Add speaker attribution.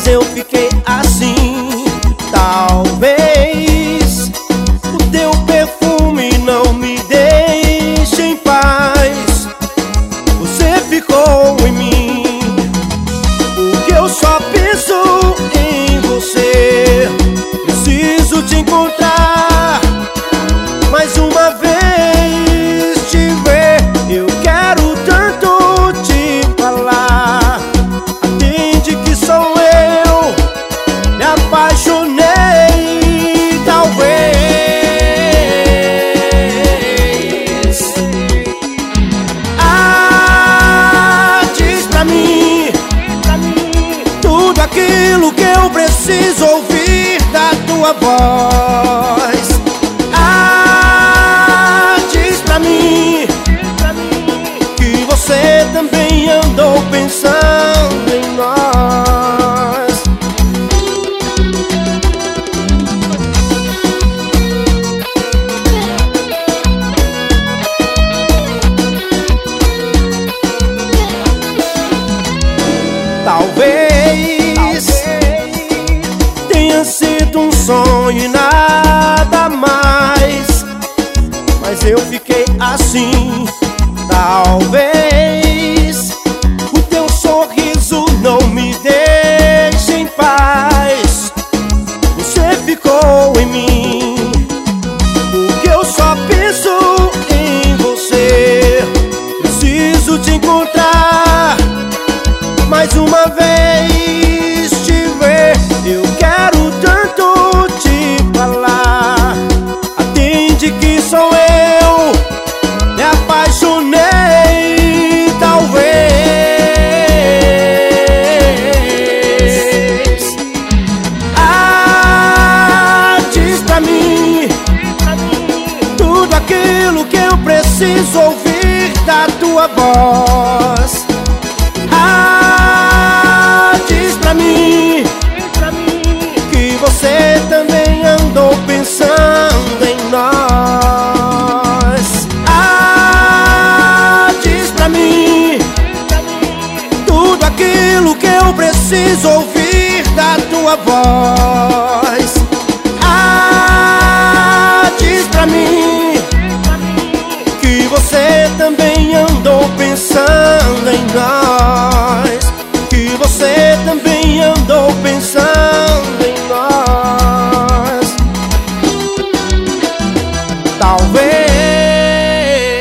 Speaker 1: eu fiquei assim. Talvez o teu perfume não me deixe em paz. Você ficou em mim, porque eu só penso em você. Preciso te encontrar mais uma vez, te ver. Eu quero tanto te falar. Atende que sou eu, me apaixonei. Talvez diz pra mim tudo aquilo que eu preciso ouvir da tua voz. Diz pra mim que você também andou pensando em nós. Talvez tenha sido um sonho e nada mais, mas eu fiquei assim. Talvez o teu sorriso não me deixe em paz. Você ficou em mim, porque eu só penso em você. Preciso te encontrar mais uma vez, te ver. Eu quero tanto te falar. Atende que sou eu, me apaixonei. Talvez diz pra mim tudo aquilo que eu preciso ouvir da tua voz. Diz pra mim que você também andou pensando em nós. Diz pra mim tudo aquilo que eu preciso ouvir da tua voz. Diz pra mim que você também andou pensando em nós. Que você também andou pensando em nós. Talvez